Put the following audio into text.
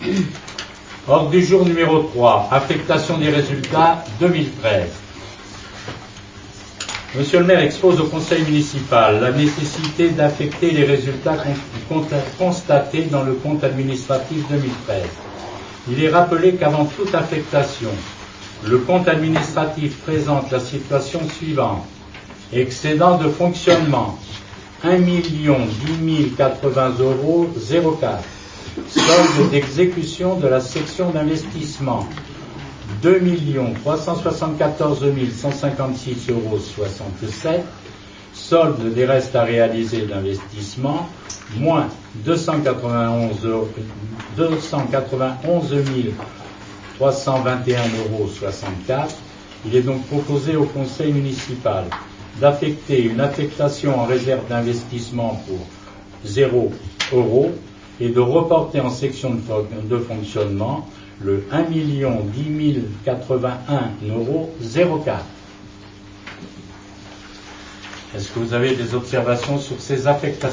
Ordre du jour numéro 3, affectation des résultats 2013. Monsieur le maire expose au conseil municipal la nécessité d'affecter les résultats constatés dans le compte administratif 2013. Il est rappelé qu'avant toute affectation, le compte administratif présente la situation suivante. Excédent de fonctionnement 1 10 080 euros 04. Solde d'exécution de la section d'investissement 2 374 156 euros 67. Solde des restes à réaliser d'investissement moins 291 321 euros 64. Il est donc proposé au conseil municipal d'affecter une affectation en réserve d'investissement pour 0 euros et de reporter en section de fonctionnement le 1 10 081 euros 04. Est-ce que vous avez des observations sur ces affectations ?